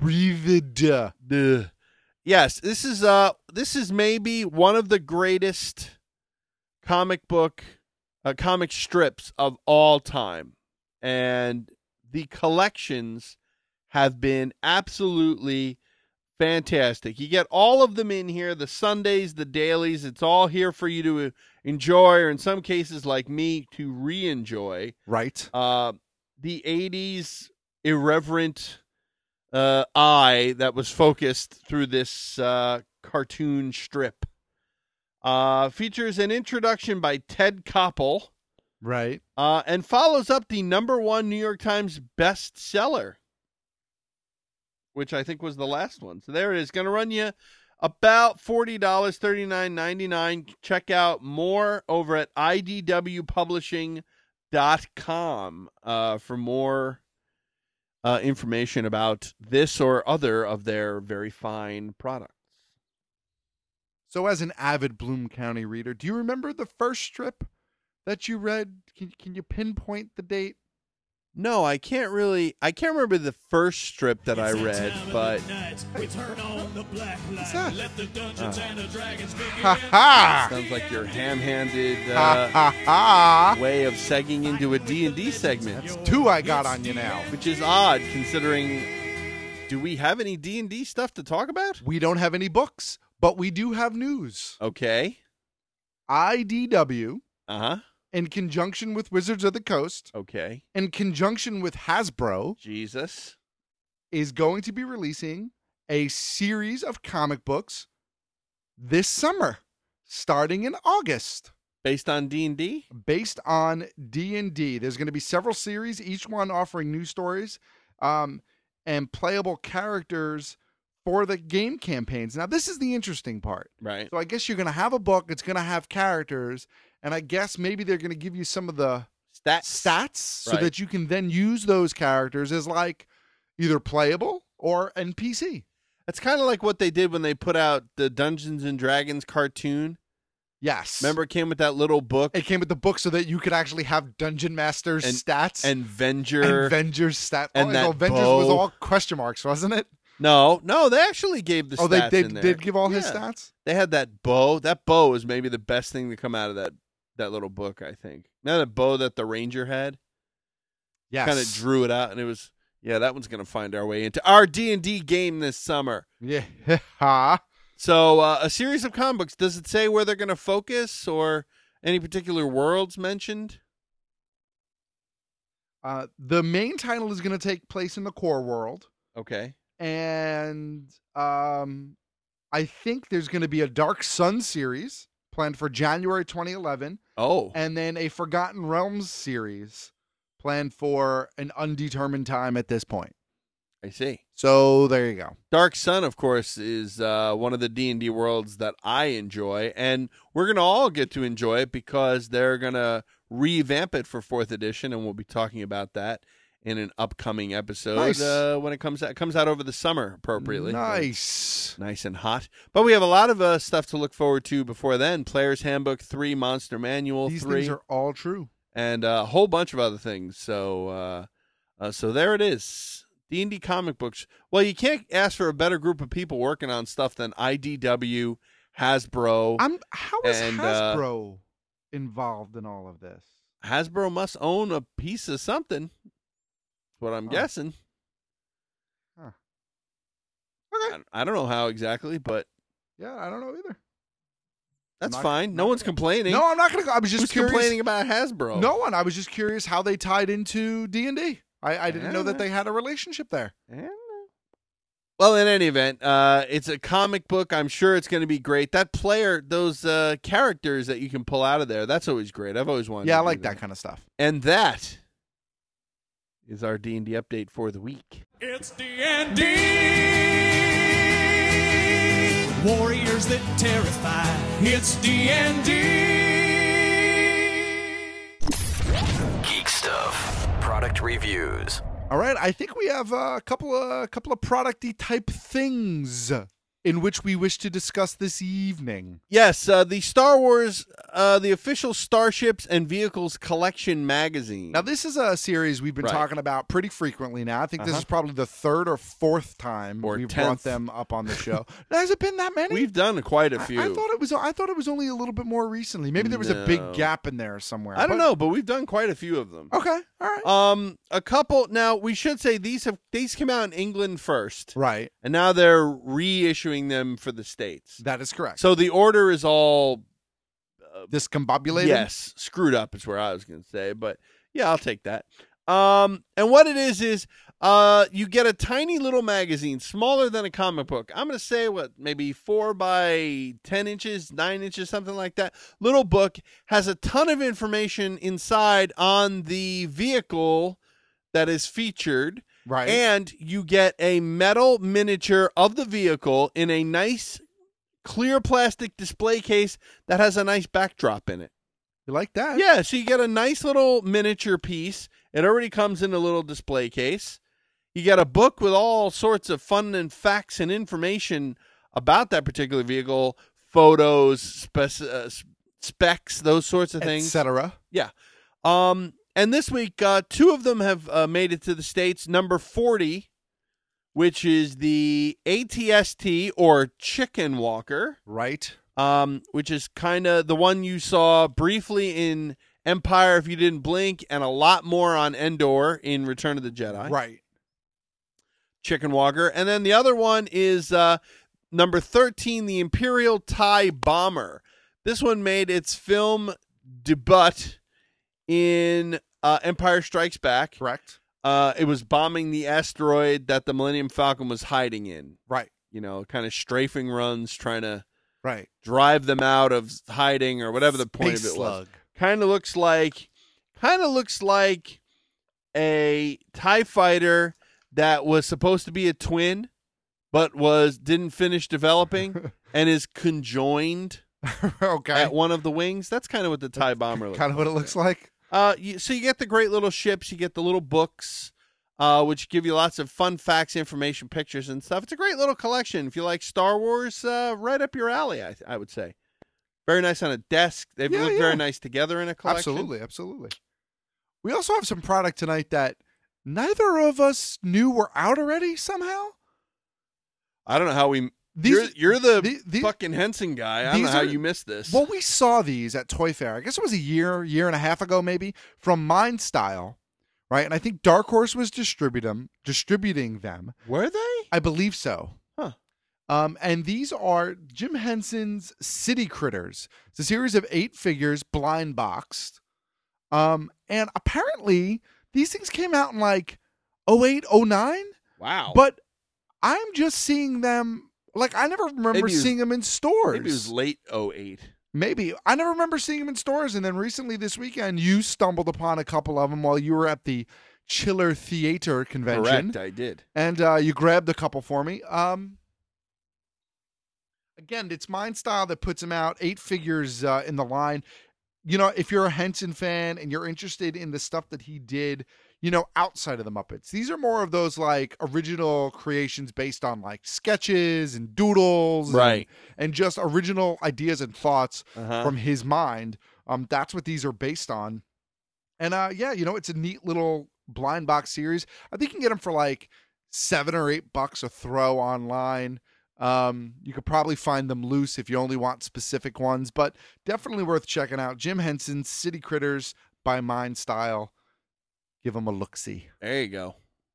Yes, this is maybe one of the greatest comic strips of all time, and the collections have been absolutely fantastic. You get all of them in here, the Sundays, the dailies. It's all here for you to enjoy, or in some cases, like me, to re-enjoy. Right. The 80s irreverent eye that was focused through this cartoon strip. Features an introduction by Ted Koppel. Right. And follows up the #1 New York Times bestseller, which I think was the last one. So there it is. Going to run you about $40, $39.99. Check out more over at idwpublishing.com for more information about this or other of their very fine products. So as an avid Bloom County reader, do you remember the first strip that you read? Can you pinpoint the date? No, I can't remember the first strip that I read, but what's that? Sounds like your ham-handed way of segging into a D&D segment. That's 2 I got on you now. Which is odd, considering, do we have any D&D stuff to talk about? We don't have any books, but we do have news. Okay. IDW. Uh-huh. In conjunction with Wizards of the Coast. Okay. In conjunction with Hasbro. Jesus. Is going to be releasing a series of comic books this summer, starting in August. Based on D&D? Based on D&D. There's going to be several series, each one offering new stories and playable characters for the game campaigns. Now, this is the interesting part. Right. So I guess you're going to have a book. It's going to have characters. And I guess maybe they're going to give you some of the stats so Right. that you can then use those characters as like either playable or NPC. It's kind of like what they did when they put out the Dungeons and Dragons cartoon. Yes. Remember it came with that little book? It came with the book so that you could actually have Dungeon Master's stats. And Venger. And Venger's stats. And that Venger's bow. was all question marks, wasn't it? No, they actually gave the stats they in there. did give all his stats? They had that bow. That bow is maybe the best thing to come out of that little book, I think. Now the bow that the Ranger had. Yes. Kind of drew it out, and it was, that one's going to find our way into our D&D game this summer. Yeah. So a series of comic books. Does it say where they're going to focus or any particular worlds mentioned? The main title is going to take place in the core world. Okay. And I think there's going to be a Dark Sun series planned for January 2011. Oh. And then a Forgotten Realms series planned for an undetermined time at this point. I see. So there you go. Dark Sun, of course, is one of the D&D worlds that I enjoy, and we're going to all get to enjoy it because they're going to revamp it for 4th edition, and we'll be talking about that in an upcoming episode. Nice. When it comes out. It comes out over the summer appropriately. Nice. Nice and hot. But we have a lot of stuff to look forward to before then. Player's Handbook 3, Monster Manual 3. These things are all true. And a whole bunch of other things. So there it is. D&D comic books. Well, you can't ask for a better group of people working on stuff than IDW, Hasbro. How is Hasbro involved in all of this? Hasbro must own a piece of something. That's what I'm guessing. Huh. Okay. I don't know how exactly, but yeah, I don't know either. That's fine. No one's complaining. No, I'm not going to go. I was just Who's curious. complaining about Hasbro? No one. I was just curious how they tied into D&D. I didn't know that they had a relationship there. Well, in any event, it's a comic book. I'm sure it's going to be great. That player, those characters that you can pull out of there, that's always great. I've always wanted. Yeah, to I like do that kind of stuff. And that is our D&D update for the week. It's D&D. Warriors that terrify. It's D&D. Geek Stuff. Product reviews. All right, I think we have a couple of product-y type things in which we wish to discuss this evening. Yes, the Star Wars, the official Starships and Vehicles Collection magazine. Now, this is a series we've been talking about pretty frequently now. I think this is probably the third or fourth time we've brought them up on the show. Has it been that many? We've done quite a few. I thought it was only a little bit more recently. Maybe there was a big gap in there somewhere. I don't know, but we've done quite a few of them. Okay, all right. A couple. Now we should say these came out in England first, right? And now they're reissuing them for the States. That is correct. So the order is all discombobulated. Yes, screwed up is where I was going to say, but yeah, I'll take that. And what it is you get a tiny little magazine, smaller than a comic book. I'm going to say maybe 4 by 10 inches, 9 inches, something like that. Little book, has a ton of information inside on the vehicle that is featured. Right. And you get a metal miniature of the vehicle in a nice clear plastic display case that has a nice backdrop in it. You like that? Yeah, so you get a nice little miniature piece. It already comes in a little display case. You get a book with all sorts of fun and facts and information about that particular vehicle, photos, specs, those sorts of things. Etc. Yeah. And this week, 2 of them have made it to the States. Number 40, which is the ATST, or Chicken Walker. Right. Which is kind of the one you saw briefly in Empire if you didn't blink, and a lot more on Endor in Return of the Jedi. Right. Chicken Walker. And then the other one is number 13, the Imperial TIE Bomber. This one made its film debut in Empire Strikes Back. Correct. It was bombing the asteroid that the Millennium Falcon was hiding in. Right. You know, kind of strafing runs, trying to drive them out of hiding or whatever the point of it was. Kind of looks like a TIE fighter that was supposed to be a twin, but didn't finish developing and is conjoined at one of the wings. That's kind of what the TIE Bomber looks like. Kind of what it looks like. So you get the great little ships, you get the little books, which give you lots of fun facts, information, pictures, and stuff. It's a great little collection. If you like Star Wars, right up your alley, I would say. Very nice on a desk. They look very nice together in a collection. Absolutely, absolutely. We also have some product tonight that neither of us knew were out already somehow. I don't know how we... You're the fucking Henson guy. I don't know how you missed this. Well, we saw these at Toy Fair. I guess it was a year and a half ago, maybe, from Mind Style, right? And I think Dark Horse was distributing them. Were they? I believe so. Huh. And these are Jim Henson's City Critters. It's a series of 8 figures, blind boxed. And apparently, these things came out in like 08, 09. Wow. But I'm just seeing them... Like, I never remember seeing them in stores. Maybe it was late 08. Maybe. I never remember seeing them in stores. And then recently this weekend, you stumbled upon a couple of them while you were at the Chiller Theater convention. Correct, I did. And you grabbed a couple for me. Again, it's Mind Style that puts them out. 8 figures in the line. You know, if you're a Henson fan and you're interested in the stuff that he did, you know, outside of the Muppets, these are more of those like original creations based on like sketches and doodles, right? And just original ideas and thoughts from his mind. That's what these are based on. And yeah, you know, it's a neat little blind box series. I think you can get them for like $7 or $8 a throw online. You could probably find them loose if you only want specific ones, but definitely worth checking out. Jim Henson's City Critters by Mind Style. Give them a look-see. There you go.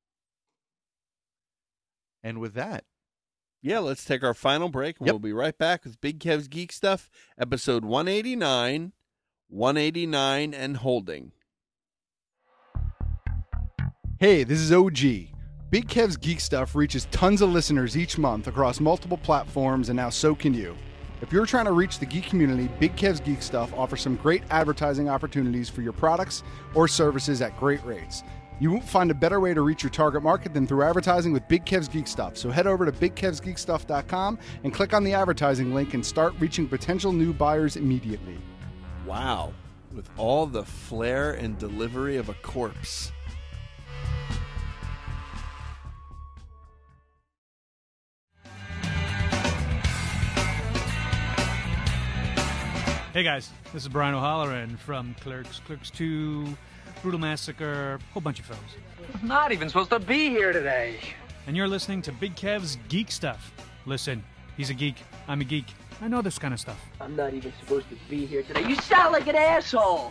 And with that, yeah, let's take our final break, and we'll be right back with Big Kev's Geek Stuff, episode 189 and holding. Hey, this is OG. Big Kev's Geek Stuff reaches tons of listeners each month across multiple platforms, and now so can you. If you're trying to reach the geek community, Big Kev's Geek Stuff offers some great advertising opportunities for your products or services at great rates. You won't find a better way to reach your target market than through advertising with Big Kev's Geek Stuff. So head over to BigKevsGeekStuff.com and click on the advertising link and start reaching potential new buyers immediately. Wow. With all the flair and delivery of a corpse. Hey guys, this is Brian O'Halloran from Clerks, Clerks 2, Brutal Massacre, whole bunch of films. Not even supposed to be here today. And you're listening to Big Kev's Geek Stuff. Listen, he's a geek, I'm a geek. I know this kind of stuff. I'm not even supposed to be here today. You sound like an asshole.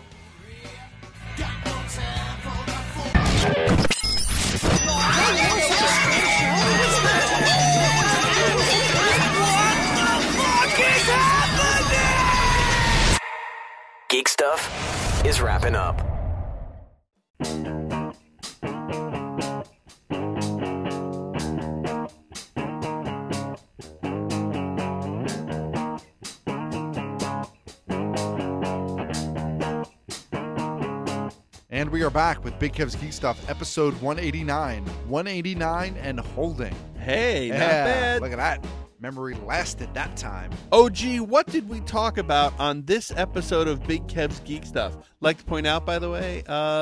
Geek Stuff is wrapping up. And we are back with Big Kev's Geek Stuff, episode 189. 189 and holding. Hey, not bad. Look at that. Memory lasted that time. OG, what did we talk about on this episode of Big Kev's Geek Stuff? Like to point out, by the way,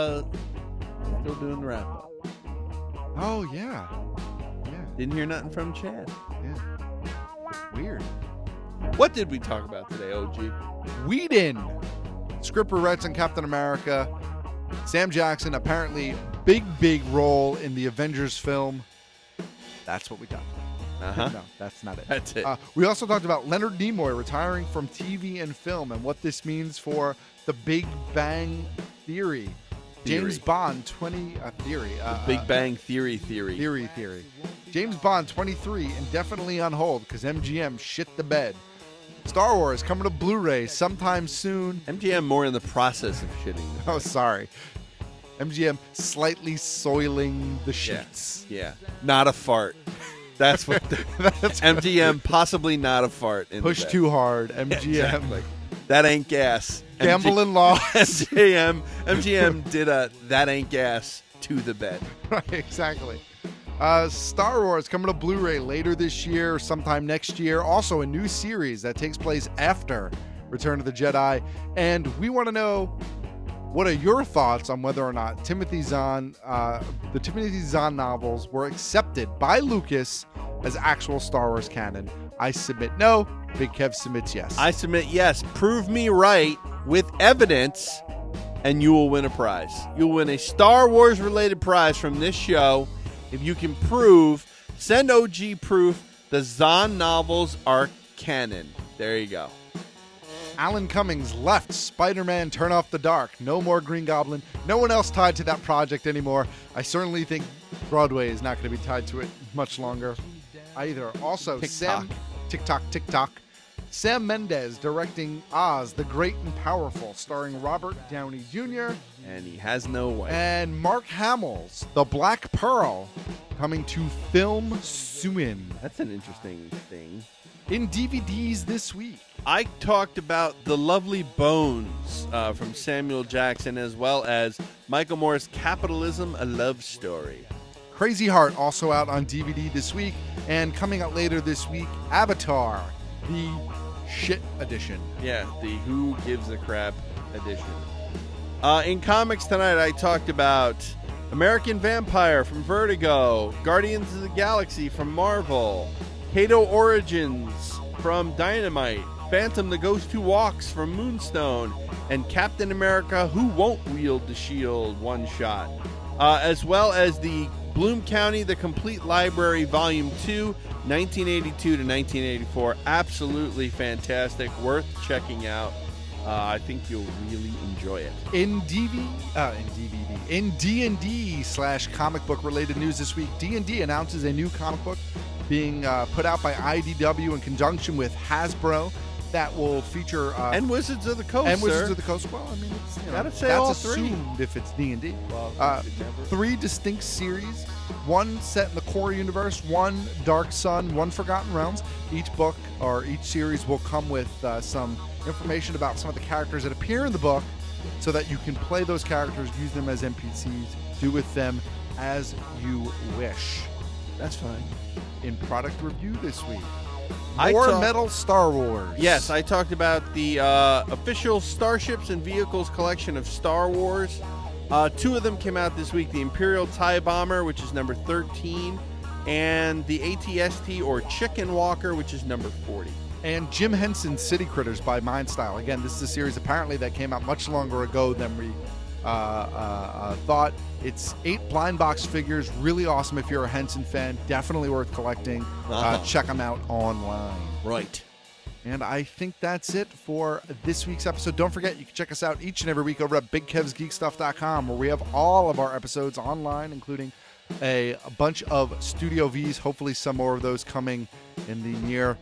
still doing the wrap up. Oh, yeah. Didn't hear nothing from Chad. Yeah. Weird. What did we talk about today, OG? Whedon. Script rewrites on Captain America. Sam Jackson, apparently big role in the Avengers film. That's what we got. No, that's not it. That's it. We also talked about Leonard Nimoy retiring from TV and film and what this means for the Big Bang Theory. James Bond, Theory. Big Bang Theory. Theory. James Bond, 23, indefinitely on hold because MGM shit the bed. Star Wars coming to Blu-ray sometime soon. MGM more in the process of shitting. Oh, sorry. MGM slightly soiling the sheets. Yeah. Not a fart. That's what that's MGM possibly not a fart. Push too hard. MGM. Exactly. That ain't gas. Gambling laws. MGM did a that ain't gas to the bed. Right, exactly. Star Wars coming to Blu-ray later this year, sometime next year. Also a new series that takes place after Return of the Jedi. And we want to know, what are your thoughts on whether or not the Timothy Zahn novels were accepted by Lucas as actual Star Wars canon? I submit no. Big Kev submits yes. I submit yes. Prove me right with evidence, and you will win a prize. You'll win a Star Wars related prize from this show if you can prove, send OG proof, the Zahn novels are canon. There you go. Alan Cummings left Spider-Man Turn Off the Dark. No more Green Goblin. No one else tied to that project anymore. I certainly think Broadway is not going to be tied to it much longer either. Also, TikTok. Sam Mendes directing Oz, the Great and Powerful, starring Robert Downey Jr. And he has no wife. And Mark Hamill's The Black Pearl, coming to film soon. That's an interesting thing. In DVDs this week. I talked about The Lovely Bones from Samuel Jackson, as well as Michael Moore's Capitalism, A Love Story. Crazy Heart also out on DVD this week. And coming out later this week, Avatar, the shit edition. Yeah, the Who Gives a Crap edition. In comics tonight, I talked about American Vampire from Vertigo, Guardians of the Galaxy from Marvel, Kato Origins from Dynamite, Phantom the Ghost Who Walks from Moonstone, and Captain America Who Won't Wield the Shield one-shot, as well as the Bloom County, The Complete Library, Volume 2, 1982 to 1984. Absolutely fantastic. Worth checking out. I think you'll really enjoy it. In D&D/comic book related news this week, D&D announces a new comic book being put out by IDW in conjunction with Hasbro. that will feature and Wizards of the Coast. And Wizards sir. of the Coast. Well, I mean, it's, you know, Gotta say that's all assumed three. if it's D&D. Well, 3 distinct series, one set in the core universe, one Dark Sun, one Forgotten Realms. Each book or each series will come with some information about some of the characters that appear in the book, so that you can play those characters, use them as NPCs, do with them as you wish. That's fine. In product review this week, I more talk- Metal Star Wars. Yes, I talked about the official Starships and Vehicles collection of Star Wars. 2 of them came out this week, the Imperial TIE Bomber, which is number 13, and the ATST, or Chicken Walker, which is number 40. And Jim Henson's City Critters by Mindstyle. Again, this is a series apparently that came out much longer ago than we thought. It's 8 blind box figures. Really awesome if you're a Henson fan. Definitely worth collecting. Check them out online. Right. And I think that's it for this week's episode. Don't forget, you can check us out each and every week over at BigKevsGeekStuff.com, where we have all of our episodes online, including a bunch of Studio Vs. Hopefully some more of those coming in the near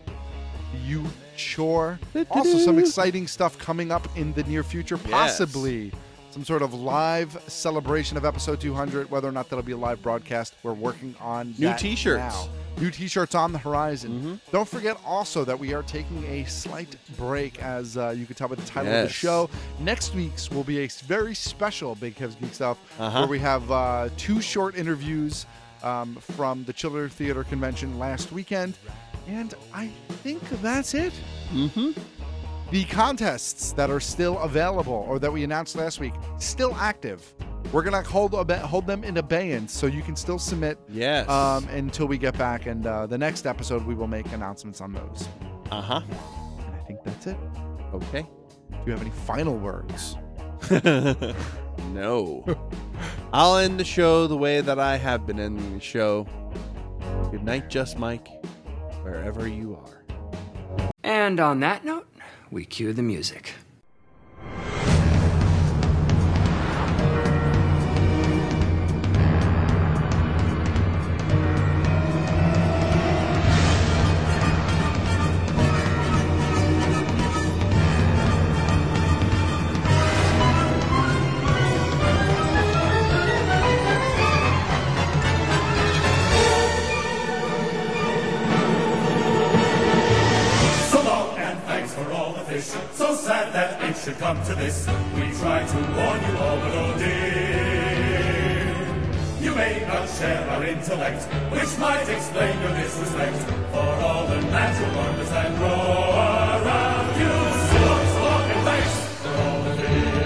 future. Also some exciting stuff coming up in the near future. Possibly some sort of live celebration of episode 200. Whether or not that'll be a live broadcast, we're working on New that t-shirts. now. New t-shirts on the horizon. Don't forget also that we are taking a slight break, as you can tell by the title of the show. Next week's will be a very special Big Kev's Geek Stuff, where we have 2 short interviews from the Chiller Theater Convention last weekend. And I think that's it. The contests that are still available, or that we announced last week, still active. We're going to hold them in abeyance, so you can still submit until we get back. And the next episode, we will make announcements on those. And I think that's it. Okay. Do you have any final words? No. I'll end the show the way that I have been ending the show. Good night, Just Mike, wherever you are. And on that note, we cue the music. So sad that it should come to this. We try to warn you all, but oh dear, you may not share our intellect, which might explain your disrespect for all the natural wonders that grow around you. So long and thanks for all the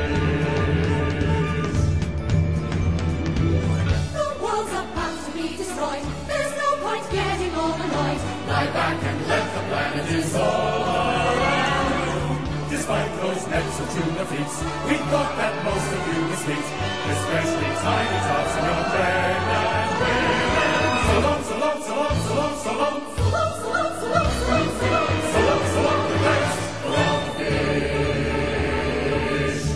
things. The world's about to be destroyed. There's no point getting all annoyed. Lie back and let the planet dissolve. Despite those nets of tuna feet, we thought that most of you were sweet, especially tiny tots in your pregnant women. So long, so long, so long, so long, so long. So long, so long, so long, so long, so long. So long, so long, and thanks for all the fish.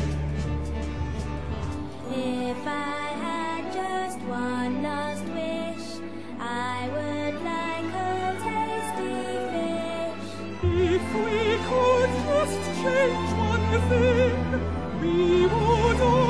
If I had just one last wish, I would like a tasty fish. If we could just change one thing, we would all